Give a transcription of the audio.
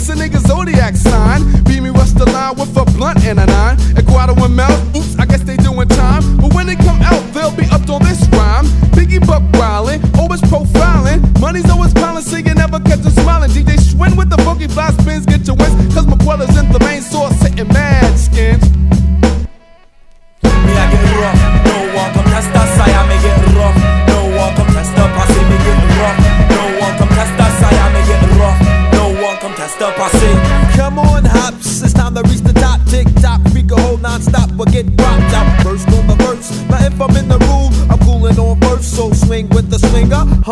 That's a nigga zodiac sign. Beat me rush the line with a blunt and a 9. Ecuador and Mel, oops, I guess they doing time. But when they come out, they'll be up on this rhyme. Biggie Buck wildin', always profiling. Money's always piling, so you never catch them smiling. DJ Schwinn with the funky fly spins, get your wins. Cause my brother's in the main source, sitting mad skins. Me I get rough, no one come test us, I may get rough. No one come test up, I say me get rough. No one come test us, I may get rough. No one come test up, I say. Come on, hops, it's time to reach the top. Tick tock, we can hold non-stop, but get dropped out. First on the verse, now if I'm in the room, I'm cooling on first. So swing with the swinger.